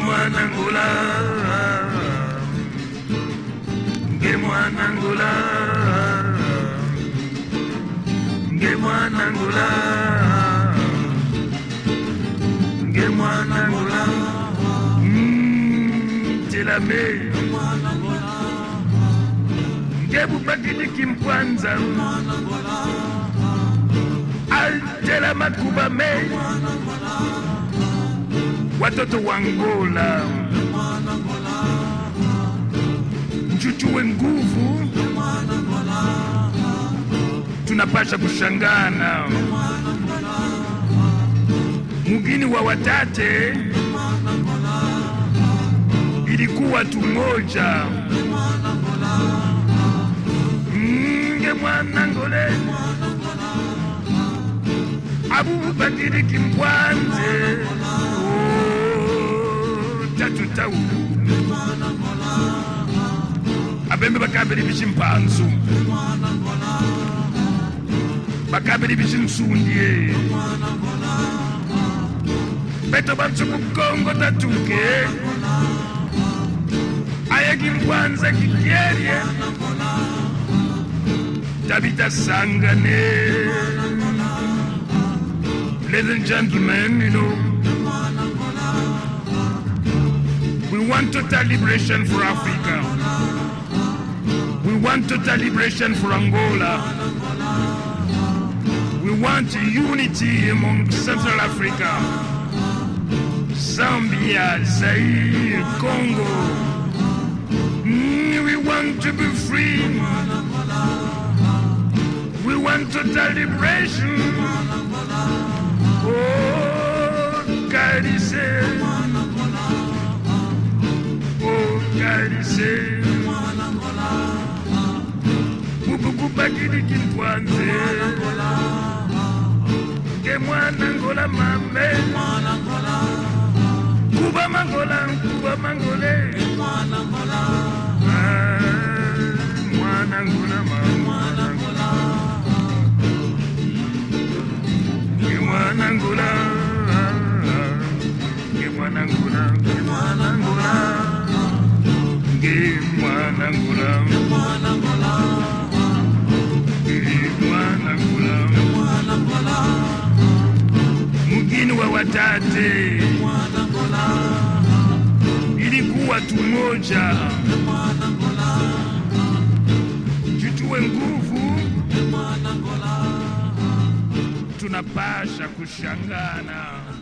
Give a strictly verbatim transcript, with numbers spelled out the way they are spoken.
Ngemwanangula, Ngemwanangula, Ngemwanangula, Ngemwanangula, Ngelame, Ngebubagidi Kimpwanza, Altela Makuba me, watoto wa Angola, mchuchue nguvu, tunapasha kushangana. Mugini wa Watate ilikuwa tumoja. Ngemwanangole, Abubakiri Kimpwanze, Tatu abembe bakabiri bishimpanzu bakabiri bishinsundie beto batsuku Kongo tatuke ayegi Mkwanza kikyerie tabita sangane. Ladies and gentlemen, you know, we want total liberation for Africa. We want total liberation for Angola. We want unity among Central Africa, Zambia, Zaire, Congo. Mm, we want to be free. We want total liberation. Oh, God is it. Karise Mubukubagidi Kimpwanze Ngemwanangula mame Kuba Mangola, Kuba Mangole Mwanangula Mwanangula Ngemwanangula Ngemwanangula Ngemwanangula Ngemwanangula, Ngemwanangula, mugini wa Watate ilikuwa tumoja. Tutue nguvu, tunapasha kushangana.